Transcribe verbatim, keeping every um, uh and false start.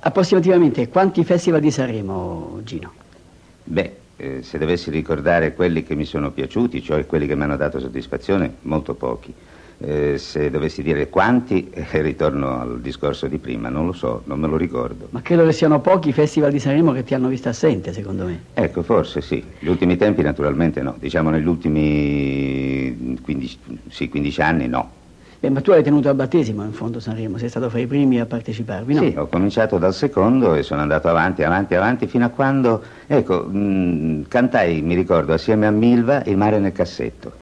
Approssimativamente quanti festival di Sanremo, Gino? Beh, eh, se dovessi ricordare quelli che mi sono piaciuti, cioè quelli che mi hanno dato soddisfazione, molto pochi. Eh, se dovessi dire quanti, eh, ritorno al discorso di prima, non lo so, non me lo ricordo. Ma credo che siano pochi i festival di Sanremo che ti hanno visto assente, secondo me. Ecco, forse sì. Gli ultimi tempi naturalmente no, diciamo negli ultimi quindici, sì, quindici anni no. Beh, ma tu hai tenuto al battesimo in fondo Sanremo, sei stato fra i primi a parteciparvi, no? Sì, ho cominciato dal secondo e sono andato avanti, avanti, avanti fino a quando, ecco, mh, cantai, mi ricordo, assieme a Milva, Il mare nel cassetto.